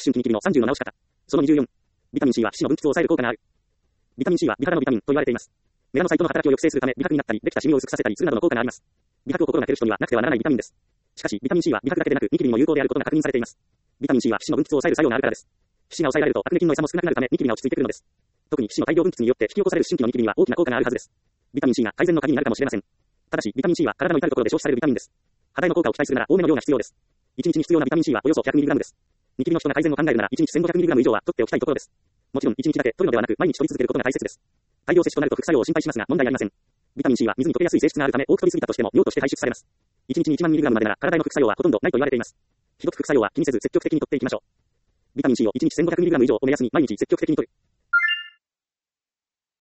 春季ニキビの30の治し方。その24。ビタミン C は皮脂の分泌を抑える効果がある。ビタミン C は美肌のビタミンと言われています。メラノサイトの働きを抑制するため美白になったり、できたシミを薄くさせたりするなどの効果があります。美白を心がける人にはなくてはならないビタミンです。しかし、ビタミン C は美白だけでなく、ニキビにも有効であることが確認されています。ビタミン C は皮脂の分泌を抑える作用があるからです。皮脂が抑えられるとアクネ菌の餌も少なくなるためニキビが落ち着いてくるのです。特に皮脂の大量分泌によって引き起こされる春季のニキビには大きな効果があるはずです。ビタミン C が改善の鍵になるかもしれません。ただし、ビタミン C は体の至るところで消費されるビタミンです。肌への効果を期待するなら多めの量が必要です。1日に必要なビタミン C はおよそ 100mg です。ニキビの人が改善を考えるなら1日 1500mg 以上は取っておきたいところです。もちろん1日だけ取るのではなく毎日取り続けることが大切です。大量摂取となると副作用を心配しますが問題ありません。ビタミン C は水に溶けやすい性質があるため多く取りすぎたとしても尿として排出されます。1日に 10000mg までなら体への副作用はほとんどないと言われています。ひどく副作用は気にせず積極的に取っていきましょう。ビタミン C を1日 1500mg 以上を目安に毎日積極的に摂る。